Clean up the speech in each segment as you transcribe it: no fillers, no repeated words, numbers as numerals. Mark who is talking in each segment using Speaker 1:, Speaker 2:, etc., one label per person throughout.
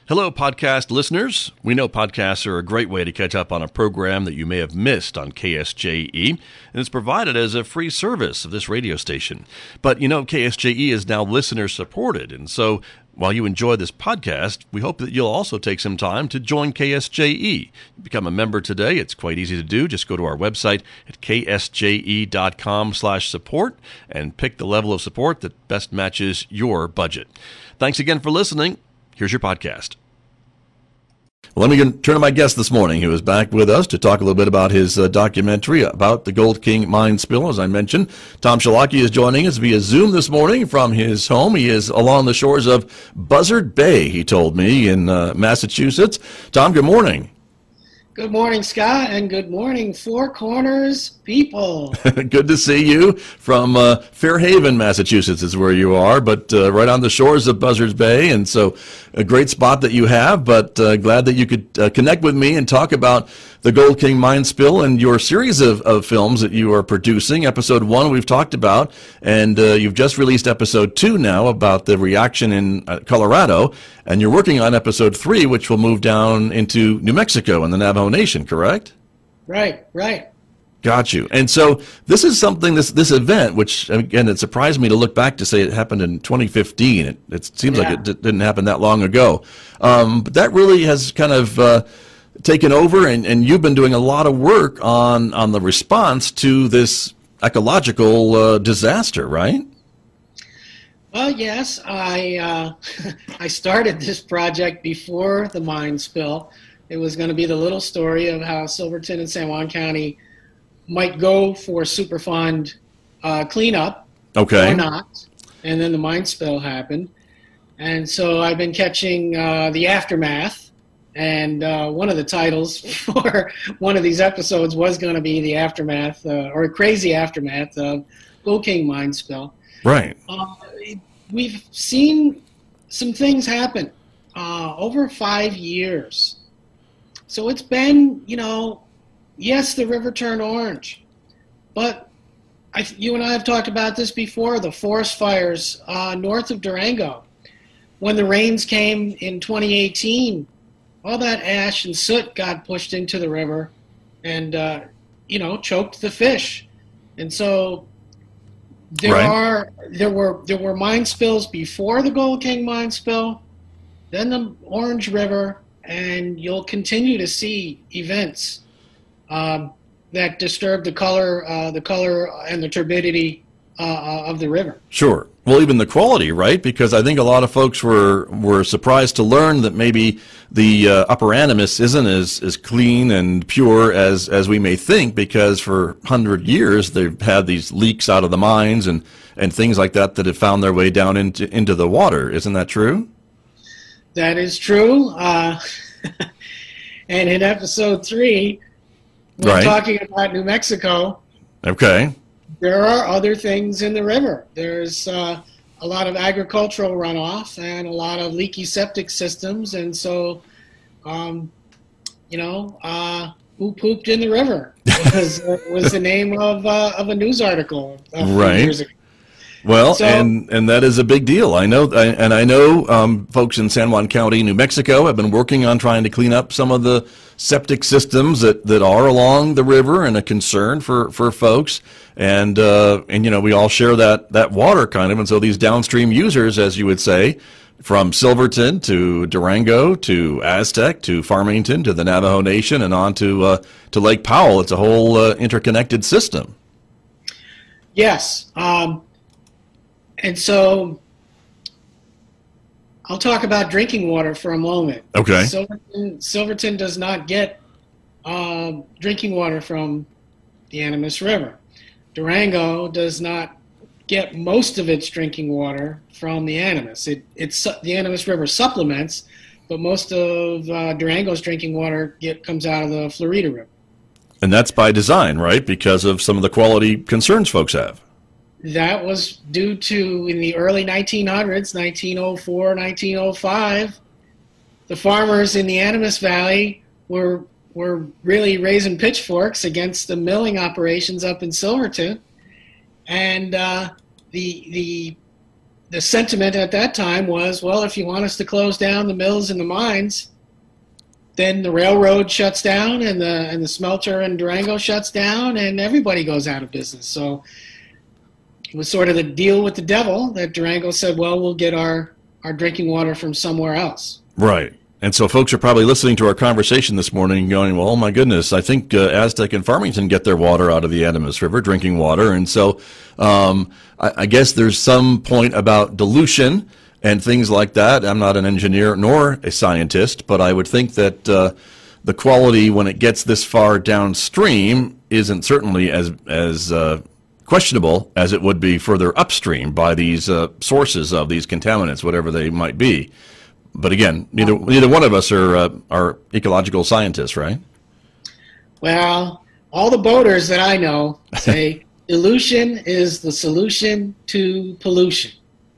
Speaker 1: Hello, podcast listeners. We know podcasts are a great way to catch up on a program that you may have missed on KSJE, and it's provided as a free service of this radio station. But you know, KSJE is now listener supported, and so while you enjoy this podcast, we hope that you'll also take some time to join KSJE. Become a member today. It's quite easy to do. Just go to our website at ksje.com/support and pick the level of support that best matches your budget. Thanks again for listening. Here's your podcast. Well, let me turn to my guest this morning, who is back with us to talk a little bit about his documentary about the Gold King mine spill. As I mentioned, Tom Scilacchi is joining us via Zoom this morning from his home. He is along the shores of Buzzard Bay, he told me, in Massachusetts. Tom, good morning.
Speaker 2: Good morning, Scott, and good morning, Four Corners people.
Speaker 1: Good to see you from Fairhaven, Massachusetts is where you are, but right on the shores of Buzzards Bay, and so a great spot that you have, but glad that you could connect with me and talk about the Gold King mine spill and your series of films that you are producing. Episode 1 we've talked about, and you've just released episode 2 now about the reaction in Colorado, and you're working on episode 3, which will move down into New Mexico and the Navajo Nation, correct?
Speaker 2: Right.
Speaker 1: Got you. And so this is something, this event, which, again, it surprised me to look back to say it happened in 2015. It seems like it didn't happen that long ago. But that really has kind of taken over, and you've been doing a lot of work on the response to this ecological disaster, right?
Speaker 2: Well, yes, I started this project before the mine spill. It was going to be the little story of how Silverton and San Juan County might go for Superfund cleanup or not. And then the mine spill happened. And so I've been catching the aftermath. And one of the titles for one of these episodes was going to be the aftermath, or a crazy aftermath of Gold King mine spill.
Speaker 1: Right.
Speaker 2: We've seen some things happen over 5 years. So it's been, yes, the river turned orange, but you and I have talked about this before, the forest fires north of Durango. When the rains came in 2018, all that ash and soot got pushed into the river and, choked the fish. And so there were mine spills before the Gold King mine spill, then the Orange River, and you'll continue to see events that disturb the color and the turbidity of the river.
Speaker 1: Sure. Well, even the quality, right? Because I think a lot of folks were surprised to learn that maybe the upper Animas isn't as clean and pure as we may think, because for 100 years they've had these leaks out of the mines and things like that have found their way down into the water. Isn't that true?
Speaker 2: That is true. And in episode 3, we're talking about New Mexico.
Speaker 1: Okay.
Speaker 2: There are other things in the river. There's a lot of agricultural runoff and a lot of leaky septic systems. And so, who pooped in the river was the name of a news article a few years ago.
Speaker 1: Well, and that is a big deal. I know folks in San Juan County, New Mexico, have been working on trying to clean up some of the septic systems that are along the river, and a concern for folks. And we all share that water kind of. And so these downstream users, as you would say, from Silverton to Durango to Aztec to Farmington to the Navajo Nation and on to Lake Powell, it's a whole interconnected system.
Speaker 2: Yes. And so I'll talk about drinking water for a moment.
Speaker 1: Okay.
Speaker 2: Silverton does not get drinking water from the Animas River. Durango does not get most of its drinking water from the Animas. The Animas River supplements, but most of Durango's drinking water comes out of the Florida River.
Speaker 1: And that's by design, right? Because of some of the quality concerns folks have.
Speaker 2: That was due to, in the early 1900s, 1904, 1905, the farmers in the Animas Valley were really raising pitchforks against the milling operations up in Silverton. And the the sentiment at that time was, well, if you want us to close down the mills and the mines, then the railroad shuts down and the smelter in Durango shuts down and everybody goes out of business. So it was sort of the deal with the devil that Durango said, well, we'll get our drinking water from somewhere else.
Speaker 1: Right. And so folks are probably listening to our conversation this morning and going, well, oh my goodness, I think Aztec and Farmington get their water out of the Animas River, drinking water. And so I guess there's some point about dilution and things like that. I'm not an engineer nor a scientist, but I would think that the quality when it gets this far downstream isn't certainly as questionable as it would be further upstream by these sources of these contaminants, whatever they might be. But again, neither one of us are ecological scientists, right?
Speaker 2: Well, all the boaters that I know say dilution is the solution to pollution.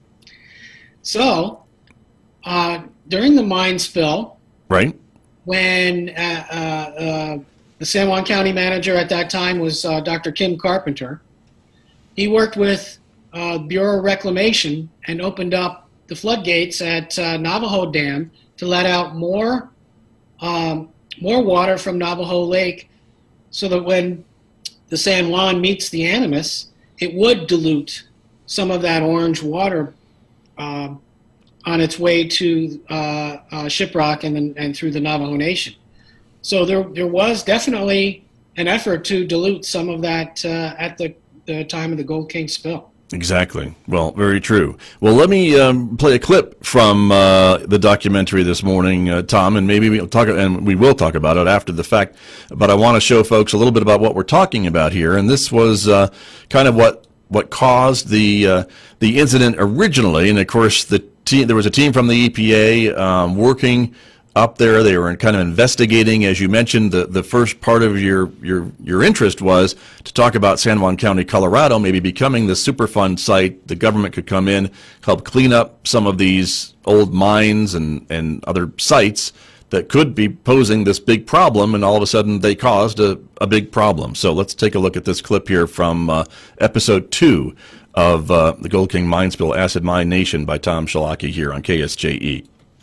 Speaker 2: So, during the mine spill,
Speaker 1: right,
Speaker 2: when the San Juan County manager at that time was Dr. Kim Carpenter, he worked with Bureau of Reclamation and opened up the floodgates at Navajo Dam to let out more water from Navajo Lake, so that when the San Juan meets the Animas, it would dilute some of that orange water on its way to Shiprock and through the Navajo Nation. So there was definitely an effort to dilute some of that at the time of the Gold King spill.
Speaker 1: Exactly. Well, very true. Well, let me play a clip from the documentary this morning, Tom, and maybe we will talk about it after the fact. But I want to show folks a little bit about what we're talking about here. And this was kind of what caused the incident originally. And of course, there was a team from the EPA working up there. They were kind of investigating, as you mentioned. The first part of your interest was to talk about San Juan County, Colorado, maybe becoming the Superfund site. The government could come in, help clean up some of these old mines and other sites that could be posing this big problem, and all of a sudden they caused a big problem. So let's take a look at this clip here from episode 2 of the Gold King Mine Spill, Acid Mine Nation by Tom Schalake here on KSJE.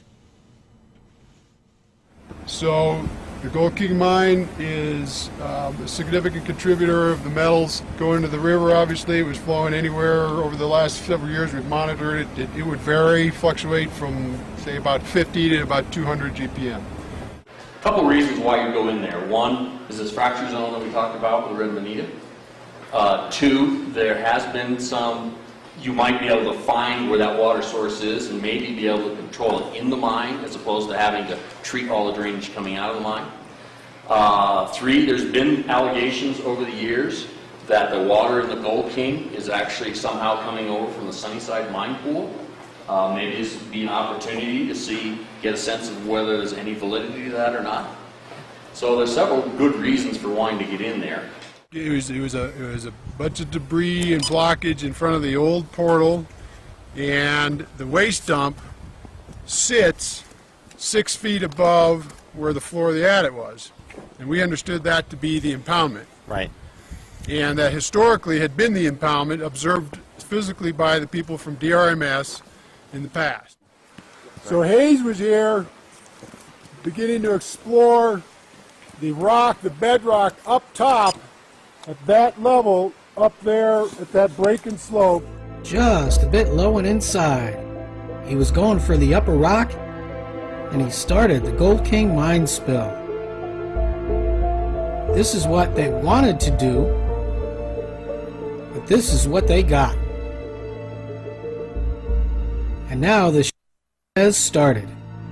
Speaker 3: So the Gold King Mine is a significant contributor of the metals going to the river. Obviously, it was flowing anywhere over the last several years. We've monitored it. It would vary, fluctuate from, say, about 50 to about 200 GPM.
Speaker 4: A couple reasons why you go in there. One is this fracture zone that we talked about with Red Bonita. Two, there has been some, you might be able to find where that water source is and maybe be able to control it in the mine as opposed to having to treat all the drainage coming out of the mine. Three, there's been allegations over the years that the water in the Gold King is actually somehow coming over from the Sunnyside mine pool. Maybe this would be an opportunity to get a sense of whether there's any validity to that or not. So there's several good reasons for wanting to get in there.
Speaker 3: It was a bunch of debris and blockage in front of the old portal, and the waste dump sits 6 feet above where the floor of the attic was, and we understood that to be the impoundment.
Speaker 5: Right.
Speaker 3: And that historically had been the impoundment observed physically by the people from DRMS in the past. So Hayes was here beginning to explore the rock, the bedrock up top at that level, up there at that break and slope.
Speaker 6: Just a bit low and inside. He was going for the upper rock, and he started the Gold King mine spill. This is what they wanted to do, but this is what they got. And now the has started.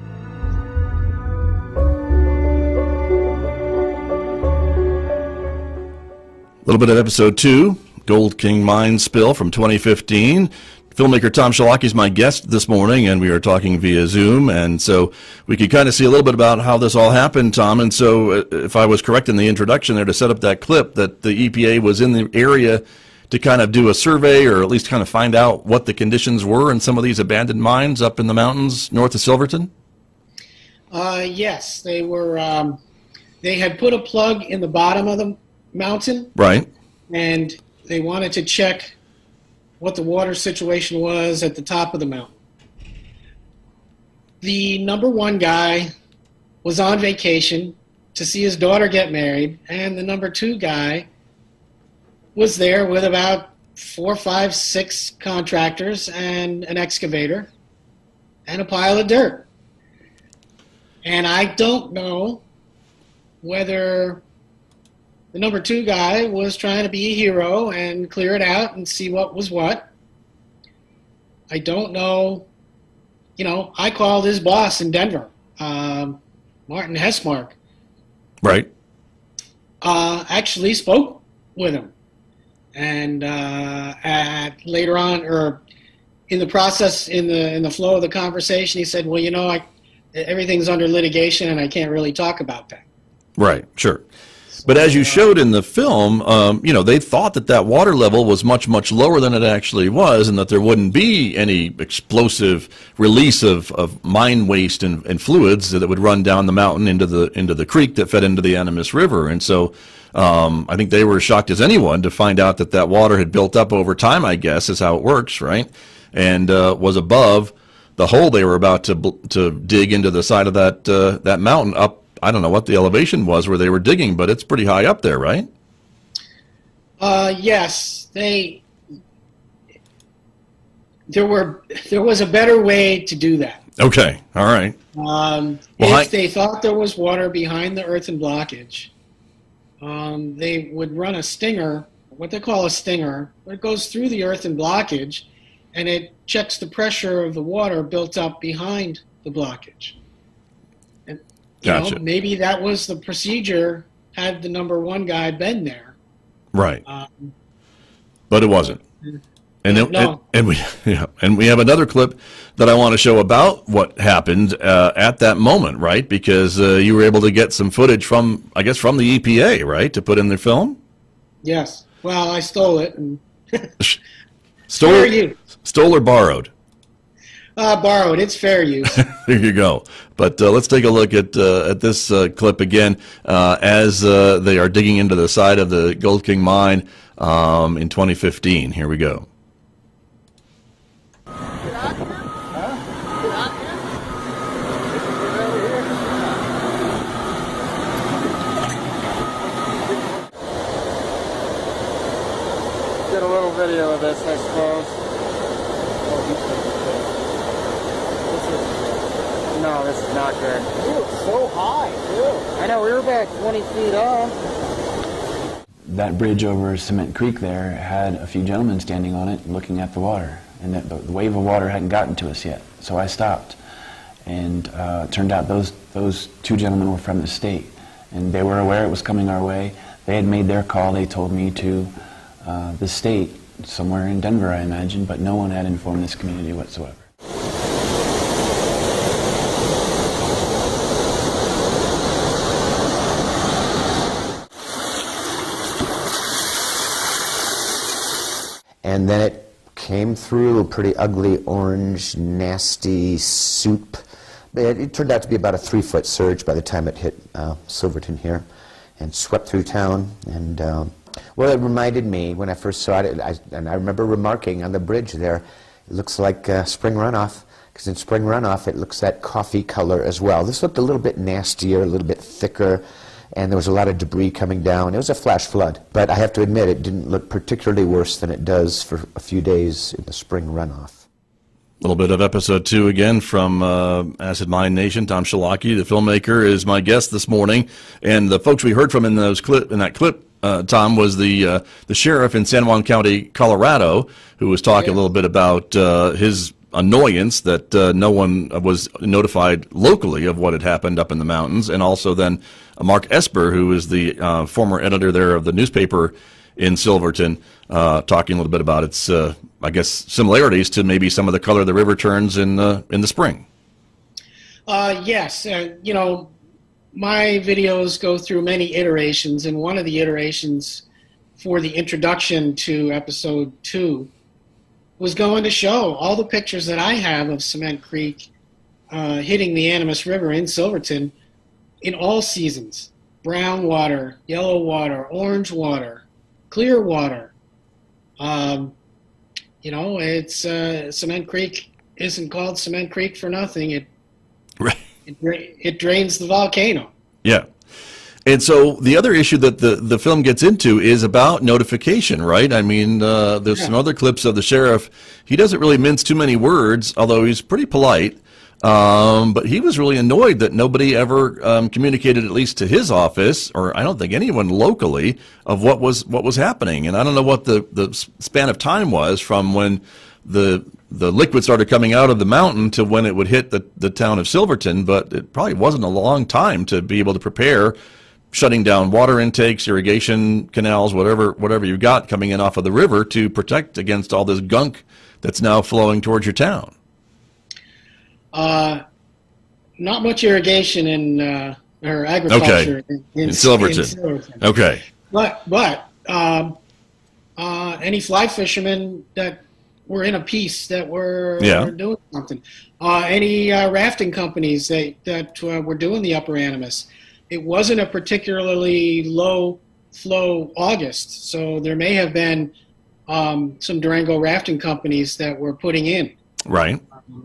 Speaker 1: A little bit of episode 2, Gold King Mine Spill from 2015. Filmmaker Tom Schalake is my guest this morning, and we are talking via Zoom. And so we could kind of see a little bit about how this all happened, Tom. And so if I was correct in the introduction there to set up that clip, that the EPA was in the area to kind of do a survey or at least kind of find out what the conditions were in some of these abandoned mines up in the mountains north of Silverton?
Speaker 2: Yes, they were. They had put a plug in the bottom of the mountain,
Speaker 1: right?
Speaker 2: And they wanted to check what the water situation was at the top of the mountain. The number one guy was on vacation to see his daughter get married, and the number two guy was there with about 4, 5, 6 contractors and an excavator and a pile of dirt. And I don't know whether the number two guy was trying to be a hero and clear it out and see what was what. I don't know. You know, I called his boss in Denver, Martin Hessmark.
Speaker 1: Right.
Speaker 2: Actually spoke with him. And later on, or in the process, in the flow of the conversation, he said, well, you know, everything's under litigation and I can't really talk about that.
Speaker 1: Right, sure. But as you showed in the film, you know, they thought that water level was much, much lower than it actually was, and that there wouldn't be any explosive release of mine waste and fluids that would run down the mountain into the creek that fed into the Animas River. And so I think they were as shocked as anyone to find out that water had built up over time, I guess, is how it works, right? And was above the hole they were about to dig into the side of that mountain up. I don't know what the elevation was where they were digging, but it's pretty high up there, right?
Speaker 2: Yes, there was a better way to do that.
Speaker 1: Okay, all right.
Speaker 2: If they thought there was water behind the earthen blockage, they would run a stinger, what they call a stinger. It goes through the earthen blockage, and it checks the pressure of the water built up behind the blockage.
Speaker 1: Gotcha.
Speaker 2: Maybe that was the procedure had the number one guy been there.
Speaker 1: Right. But it wasn't.
Speaker 2: No.
Speaker 1: And we have another clip that I want to show about what happened at that moment, right? Because you were able to get some footage from the EPA, right, to put in the film?
Speaker 2: Yes. Well, I stole it. And
Speaker 1: Stole or borrowed?
Speaker 2: Borrowed. It's fair use.
Speaker 1: There you go. But let's take a look at this clip again as they are digging into the side of the Gold King mine in 2015. Here we go.
Speaker 5: Get a little video of this, I suppose. No, this is not good.
Speaker 7: You were so high, too.
Speaker 5: I know, we were about 20 feet up.
Speaker 8: That bridge over Cement Creek there had a few gentlemen standing on it looking at the water. And the wave of water hadn't gotten to us yet. So I stopped. And it turned out those two gentlemen were from the state. And they were aware it was coming our way. They had made their call. They told me to the state, somewhere in Denver, I imagine, but no one had informed this community whatsoever.
Speaker 7: And then it came through a pretty ugly, orange, nasty soup. It turned out to be about a 3-foot surge by the time it hit Silverton here and swept through town. And well, it reminded me when I first saw it, and I remember remarking on the bridge there, it looks like spring runoff, because in spring runoff it looks that coffee color as well. This looked a little bit nastier, a little bit thicker, and there was a lot of debris coming down. It was a flash flood, but I have to admit it didn't look particularly worse than it does for a few days in the spring runoff.
Speaker 1: A little bit of episode 2 again from Acid Mine Nation. Tom Shalaki, the filmmaker, is my guest this morning, and the folks we heard from in that clip, Tom, was the sheriff in San Juan County, Colorado, who was talking a little bit about his annoyance that no one was notified locally of what had happened up in the mountains, and also then Mark Esper, who is the former editor there of the newspaper in Silverton, talking a little bit about its, I guess, similarities to maybe some of the color the river turns in the spring.
Speaker 2: Yes, you know, my videos go through many iterations, and one of the iterations for the introduction to episode 2 was going to show all the pictures that I have of Cement Creek hitting the Animas River in Silverton in all seasons. Brown water, yellow water, orange water, clear water. It's Cement Creek isn't called Cement Creek for nothing.
Speaker 1: Right.
Speaker 2: It drains the volcano.
Speaker 1: Yeah. And so the other issue that the film gets into is about notification, right? I mean, there's some other clips of the sheriff. He doesn't really mince too many words, although he's pretty polite. But he was really annoyed that nobody ever communicated, at least to his office, or I don't think anyone locally, of what was happening. And I don't know what the span of time was from when the liquid started coming out of the mountain to when it would hit the town of Silverton, but it probably wasn't a long time to be able to prepare, shutting down water intakes, irrigation canals, whatever you've got coming in off of the river to protect against all this gunk that's now flowing towards your town.
Speaker 2: Not much irrigation or agriculture
Speaker 1: in Silverton. Okay.
Speaker 2: But any fly fishermen that were in a piece that were doing something, any rafting companies that were doing the Upper Animas. It wasn't a particularly low flow August, so there may have been some Durango rafting companies that were putting in.
Speaker 1: Right.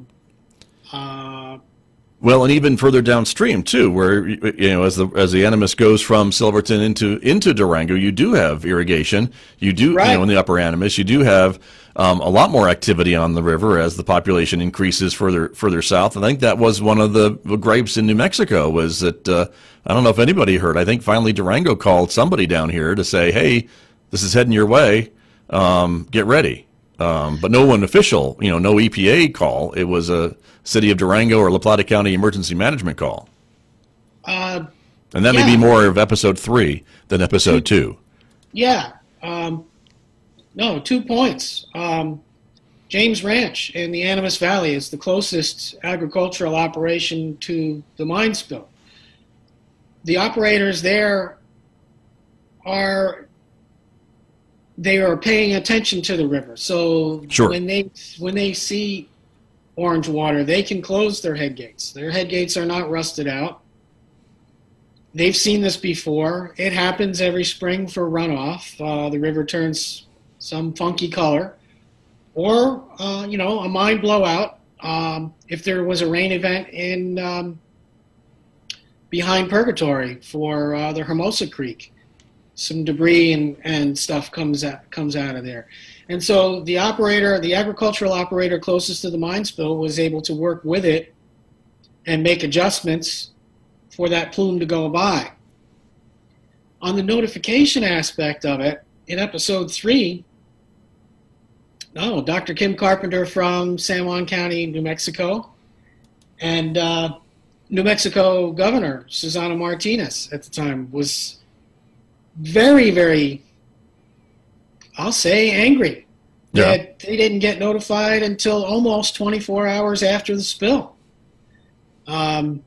Speaker 1: Well, and even further downstream too, where as the Animas goes from Silverton into Durango, you do have irrigation. You do, in the Upper Animas, you do have a lot more activity on the river as the population increases further south. I think that was one of the gripes in New Mexico was that I don't know if anybody heard. I think finally Durango called somebody down here to say, "Hey, this is heading your way. Get ready." But no one official, no EPA call. It was a City of Durango or La Plata County Emergency Management call. And that may be more of episode 3 than episode 2.
Speaker 2: Yeah. No, 2 points. James Ranch in the Animas Valley is the closest agricultural operation to the mine spill. The operators there are paying attention to the river. So when they see orange water, they can close their head gates. Their head gates are not rusted out. They've seen this before. It happens every spring for runoff. The river turns some funky color. Or, a mine blowout. If there was a rain event in behind Purgatory for the Hermosa Creek, some debris and stuff comes out of there. And so the agricultural operator closest to the mine spill was able to work with it and make adjustments for that plume to go by. On the notification aspect of it, in episode 3, Dr. Kim Carpenter from San Juan County, New Mexico, and New Mexico Governor Susana Martinez at the time was very, very, I'll say, angry that they didn't get notified until almost 24 hours after the spill. How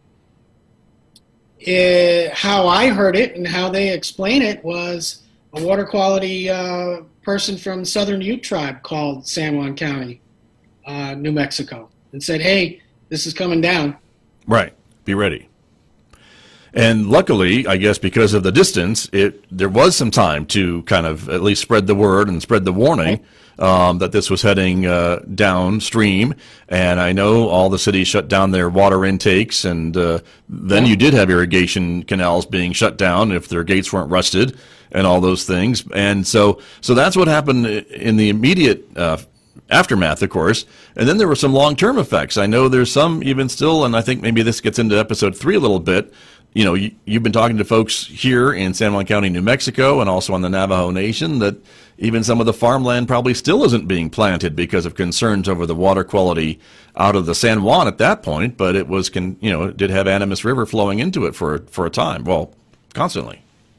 Speaker 2: I heard it and how they explain it was a water quality person from Southern Ute Tribe called San Juan County, New Mexico, and said, "Hey, this is coming down.
Speaker 1: Right. Be ready." And luckily, I guess because of the distance, there was some time to kind of at least spread the word and spread the warning that this was heading downstream. And I know all the cities shut down their water intakes, and then you did have irrigation canals being shut down if their gates weren't rusted and all those things. And so that's what happened in the immediate aftermath, of course. And then there were some long-term effects. I know there's some even still, and I think maybe this gets into episode 3 a little bit. You've been talking to folks here in San Juan County, New Mexico, and also on the Navajo Nation that even some of the farmland probably still isn't being planted because of concerns over the water quality out of the San Juan at that point. But it was, it did have Animas River flowing into it for a time. Well, constantly.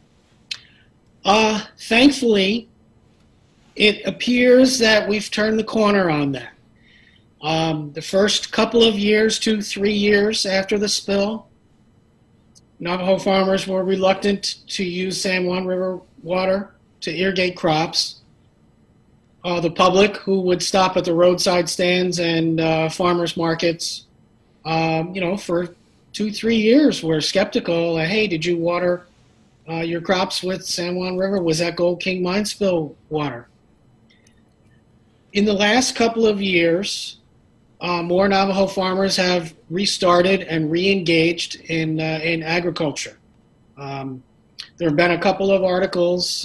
Speaker 2: Thankfully, it appears that we've turned the corner on that. The first couple of years, 2-3 years after the spill, Navajo farmers were reluctant to use San Juan River water to irrigate crops. The public, who would stop at the roadside stands and farmers markets, for 2-3 years were skeptical. Hey, did you water your crops with San Juan River? Was that Gold King mine spill water? in the last couple of years, more Navajo farmers have restarted and re-engaged in agriculture. There have been a couple of articles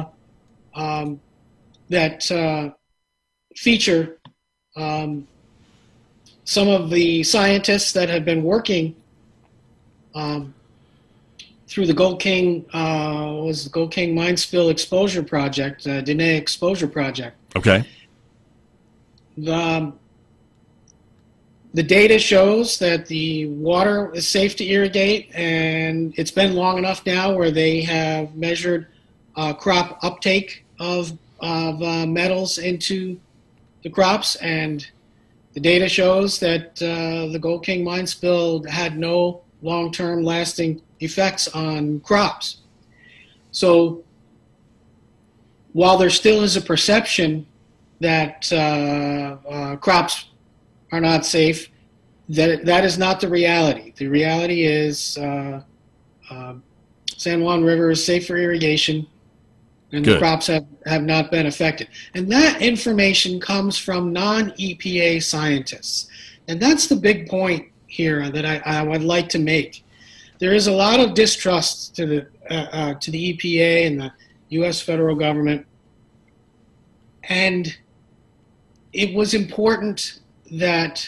Speaker 2: that feature some of the scientists that have been working through the Gold King was the Gold King Mine Spill Exposure Project, Dene Exposure Project.
Speaker 1: Okay.
Speaker 2: The data shows that the water is safe to irrigate, and it's been long enough now where they have measured crop uptake of metals into the crops, and the data shows that the Gold King mine spill had no long-term lasting effects on crops. So while there still is a perception that crops are not safe, that is not the reality. The reality is San Juan River is safe for irrigation, and
Speaker 1: Good.
Speaker 2: the crops have not been affected. And that information comes from non-EPA scientists. And that's the big point here that I would like to make. There is a lot of distrust to the EPA and the U.S. federal government. And it was important that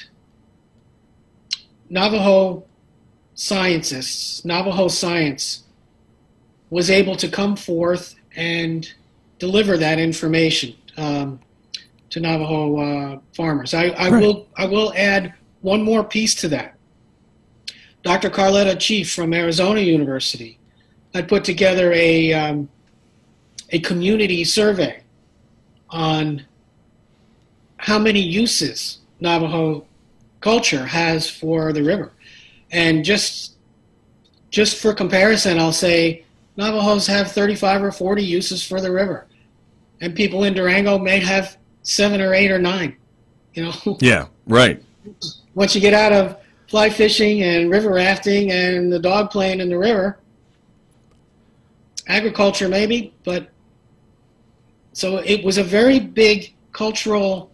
Speaker 2: Navajo scientists, Navajo science, was able to come forth and deliver that information to Navajo farmers. I will add one more piece to that. Dr. Carletta Chief from Arizona University had put together a community survey on how many uses Navajo culture has for the river. And just for comparison, I'll say Navajos have 35 or 40 uses for the river. And people in Durango may have 7 or 8 or 9, you know.
Speaker 1: Yeah, right.
Speaker 2: Once you get out of fly fishing and river rafting and the dog playing in the river, agriculture maybe, but so it was a very big cultural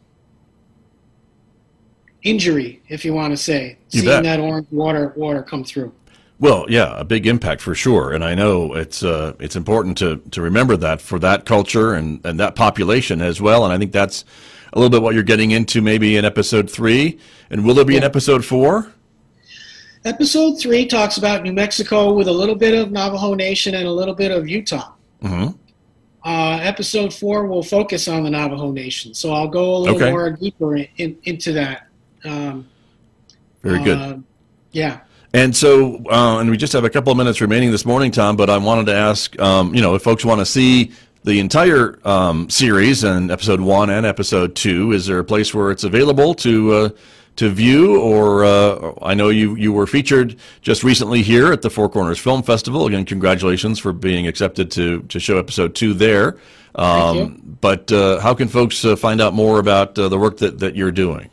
Speaker 2: injury, if you want to say,
Speaker 1: You
Speaker 2: seeing
Speaker 1: bet.
Speaker 2: that orange water come through.
Speaker 1: Well, yeah, a big impact for sure, and I know it's important to remember that for that culture and that population as well. And I think that's a little bit what you're getting into maybe in episode 3. And will there be an episode 4?
Speaker 2: Episode 3 talks about New Mexico with a little bit of Navajo Nation and a little bit of Utah.
Speaker 1: Mm-hmm.
Speaker 2: Episode 4 will focus on the Navajo Nation, so I'll go a little more deeper into that.
Speaker 1: Very good.
Speaker 2: Yeah.
Speaker 1: And so, and we just have a couple of minutes remaining this morning, Tom, but I wanted to ask, if folks want to see the entire series and episode 1 and episode 2, is there a place where it's available to view? Or I know you were featured just recently here at the Four Corners Film Festival. Again, congratulations for being accepted to show episode 2 there.
Speaker 2: Thank you.
Speaker 1: But how can folks find out more about the work that you're doing?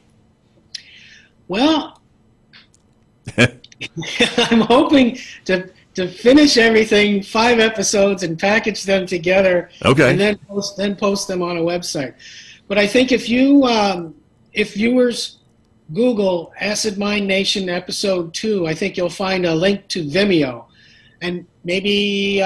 Speaker 2: Well, I'm hoping to finish everything, 5 episodes, and package them together.
Speaker 1: Okay.
Speaker 2: And then post them on a website. But I think if viewers Google Acid Mine Nation episode 2, I think you'll find a link to Vimeo, and maybe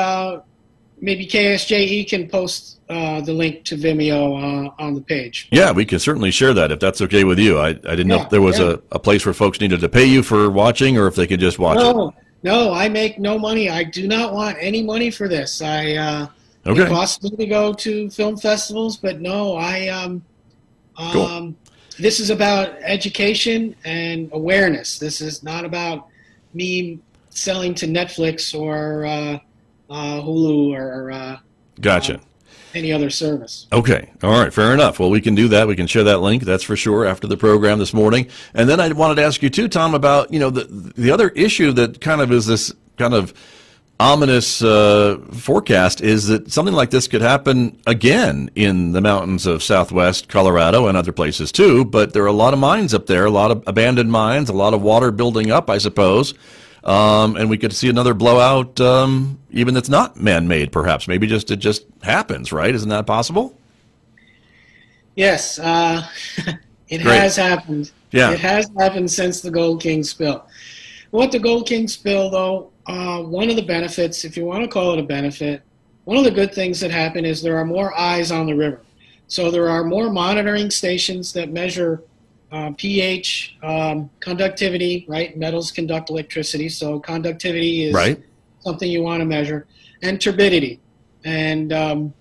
Speaker 2: KSJE can post the link to Vimeo on the page.
Speaker 1: Yeah, we can certainly share that if that's okay with you. I didn't know if there was a place where folks needed to pay you for watching or if they could just watch it.
Speaker 2: No, I make no money. I do not want any money for this. It costs me to go to film festivals, but no,
Speaker 1: Cool.
Speaker 2: This is about education and awareness. This is not about me selling to Netflix or Hulu or
Speaker 1: Gotcha.
Speaker 2: Any other service.
Speaker 1: Okay. All right. Fair enough. Well, we can do that. We can share that link. That's for sure after the program this morning. And then I wanted to ask you too, Tom, about, the other issue that kind of is this kind of ominous forecast is that something like this could happen again in the mountains of southwest Colorado and other places too. But there are a lot of mines up there, a lot of abandoned mines, a lot of water building up, I suppose. And we could see another blowout, even that's not man-made, perhaps. Maybe it just happens, right? Isn't that possible?
Speaker 2: Yes, it
Speaker 1: Great.
Speaker 2: has happened.
Speaker 1: Yeah.
Speaker 2: It has happened since the Gold King spill. What the Gold King spill, though, one of the benefits, if you want to call it a benefit, one of the good things that happen is there are more eyes on the river. So there are more monitoring stations that measure pH, conductivity, right? Metals conduct electricity, so conductivity is
Speaker 1: Right.
Speaker 2: something you want to measure, and turbidity. And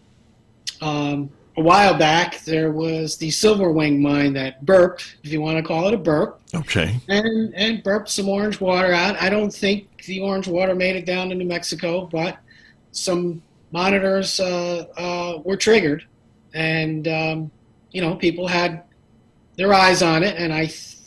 Speaker 2: a while back, there was the Silverwing mine that burped, if you want to call it a burp,
Speaker 1: Okay.
Speaker 2: and burped some orange water out. I don't think the orange water made it down to New Mexico, but some monitors were triggered, and people had their eyes on it. And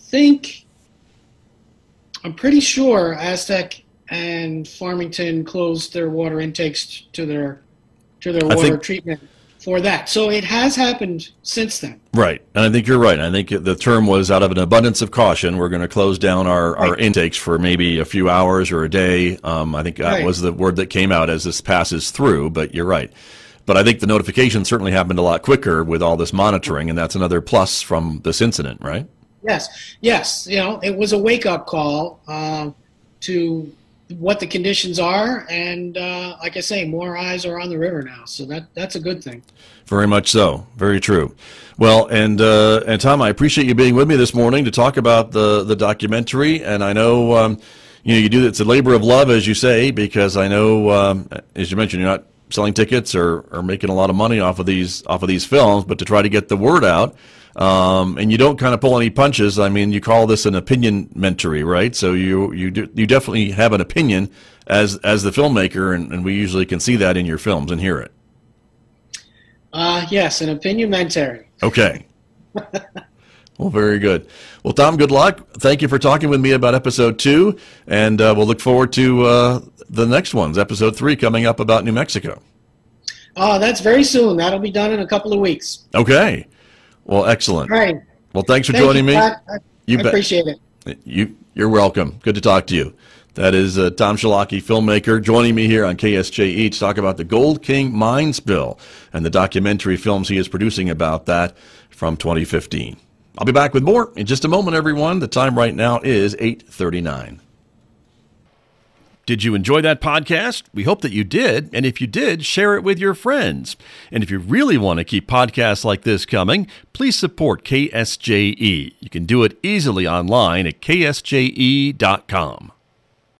Speaker 2: I'm pretty sure Aztec and Farmington closed their water intakes to their water treatment for that. So it has happened since then.
Speaker 1: Right. And I think you're right. I think the term was out of an abundance of caution. We're going to close down our intakes for maybe a few hours or a day. I think that was the word that came out as this passes through, but you're right. But I think the notification certainly happened a lot quicker with all this monitoring, and that's another plus from this incident, right?
Speaker 2: Yes. It was a wake-up call to what the conditions are, and like I say, more eyes are on the river now, so that's a good thing.
Speaker 1: Very much so. Very true. Well, and Tom, I appreciate you being with me this morning to talk about the documentary, and I know you do it's a labor of love, as you say, because I know as you mentioned, you're not selling tickets or making a lot of money off of these films, but to try to get the word out. And you don't kind of pull any punches. I mean, you call this an opinionmentary, right? So you definitely have an opinion as the filmmaker, and we usually can see that in your films and hear it.
Speaker 2: Yes, an opinionmentary.
Speaker 1: Okay. Well, very good. Well, Tom, good luck. Thank you for talking with me about episode 2, and we'll look forward to the next ones, episode 3, coming up about New Mexico.
Speaker 2: That's very soon. That'll be done in a couple of weeks.
Speaker 1: Okay. Well, excellent.
Speaker 2: All right.
Speaker 1: Well, thanks for joining me.
Speaker 2: I
Speaker 1: bet.
Speaker 2: appreciate it.
Speaker 1: You're welcome. Good to talk to you. That is Tom Scilocchi, filmmaker, joining me here on KSJE to talk about the Gold King mine spill and the documentary films he is producing about that from 2015. I'll be back with more in just a moment, everyone. The time right now is 8:39. Did you enjoy that podcast? We hope that you did. And if you did, share it with your friends. And if you really want to keep podcasts like this coming, please support KSJE. You can do it easily online at ksje.com.